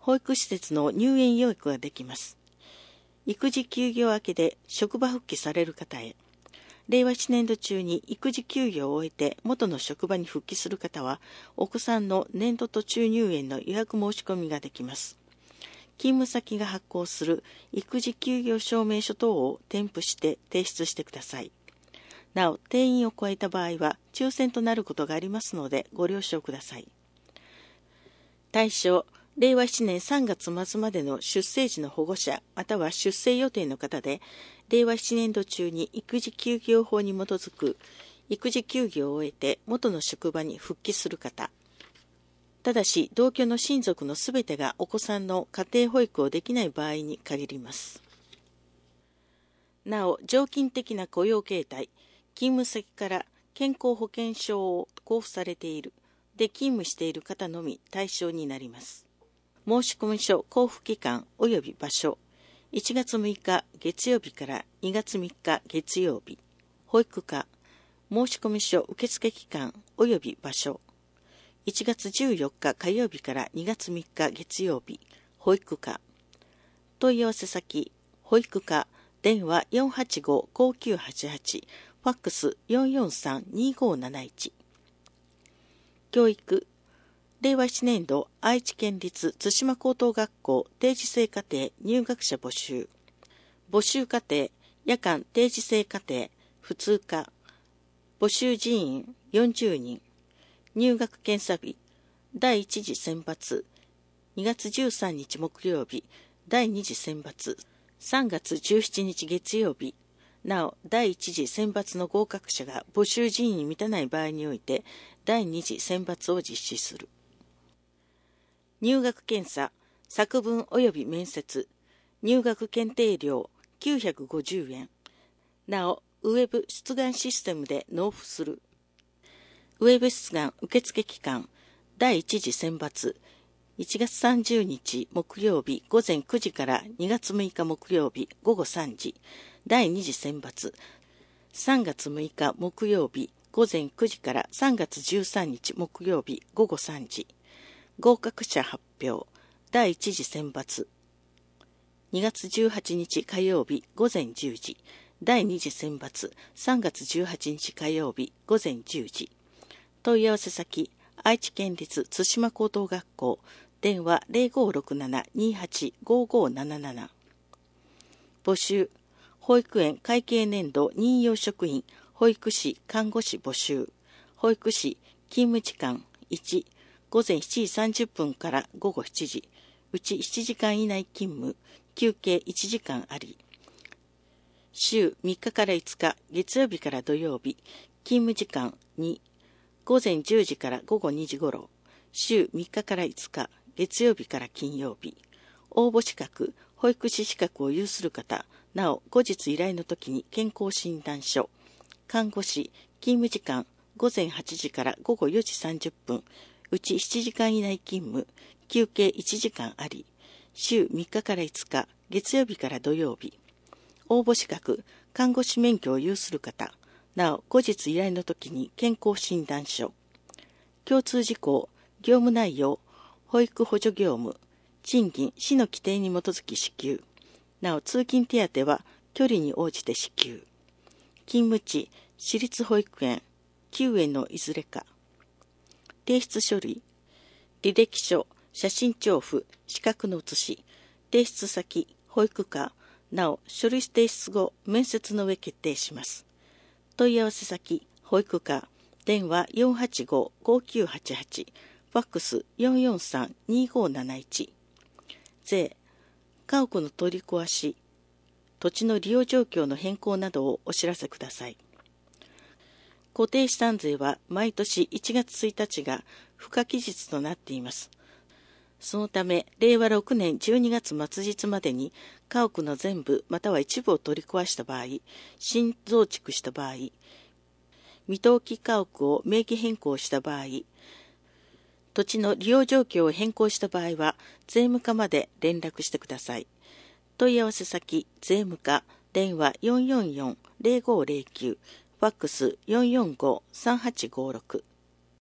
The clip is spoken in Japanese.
保育施設の入園予約ができます。育児休業明けで職場復帰される方へ、令和7年度中に育児休業を終えて元の職場に復帰する方は、お子さんの年度途中入園の予約申し込みができます。勤務先が発行する育児休業証明書等を添付して提出してください。なお、定員を超えた場合は抽選となることがありますのでご了承ください。対象、令和7年3月末までの出生時の保護者または出生予定の方で、令和7年度中に育児休業法に基づく育児休業を終えて元の職場に復帰する方。ただし、同居の親族のすべてがお子さんの家庭保育をできない場合に限ります。なお、常勤的な雇用形態、勤務先から健康保険証を交付されているで勤務している方のみ対象になります。申込書交付期間及び場所、1月6日月曜日から2月3日月曜日、保育課、申込書受付期間及び場所、1月14日火曜日から2月3日月曜日、保育課、問い合わせ先、保育課、電話 485-5988、ファックス 443-2571。教育、令和7年度愛知県立津島高等学校定時制課程入学者募集。募集課程、夜間定時制課程、普通科。募集人員40人。入学検査日、第1次選抜、2月13日木曜日、第2次選抜、3月17日月曜日。なお、第1次選抜の合格者が募集人員に満たない場合において、第2次選抜を実施する。入学検査、作文及び面接、入学検定料950円。なお、ウェブ出願システムで納付する。ウェブ出願受付期間、第1次選抜、1月30日木曜日午前9時から2月6日木曜日午後3時、第2次選抜、3月6日木曜日午前9時から3月13日木曜日午後3時、合格者発表、第1次選抜、2月18日火曜日午前10時、第2次選抜、3月18日火曜日午前10時。問い合わせ先、愛知県立津島高等学校、電話 0567-285577。募集、保育園会計年度任用職員、保育士、看護師募集。保育士、勤務時間1、午前7時30分から午後7時、うち7時間以内勤務、休憩1時間あり。週3日から5日、月曜日から土曜日、勤務時間2、午前10時から午後2時頃、週3日から5日、月曜日から金曜日。応募資格、保育士資格を有する方、なお後日依頼の時に健康診断書。看護師、勤務時間、午前8時から午後4時30分、うち7時間以内勤務、休憩1時間あり。週3日から5日、月曜日から土曜日。応募資格、看護師免許を有する方、なお後日依頼の時に健康診断書。共通事項、業務内容、保育補助業務、賃金、市の規定に基づき支給。なお通勤手当は距離に応じて支給。勤務地、私立保育園、9園のいずれか。提出書類、履歴書、写真調布、資格の写し、提出先、保育課、なお書類提出後、面接の上決定します。問い合わせ先、保育課、電話 485-5988、ファックス 443-2571。税、家屋の取り壊し、土地の利用状況の変更などをお知らせください。固定資産税は毎年1月1日が付加期日となっています。そのため、令和6年12月末日までに家屋の全部または一部を取り壊した場合、新増築した場合、未登記家屋を名義変更した場合、土地の利用状況を変更した場合は、税務課まで連絡してください。問い合わせ先、税務課、電話 444-0509、ファックス 445-3856。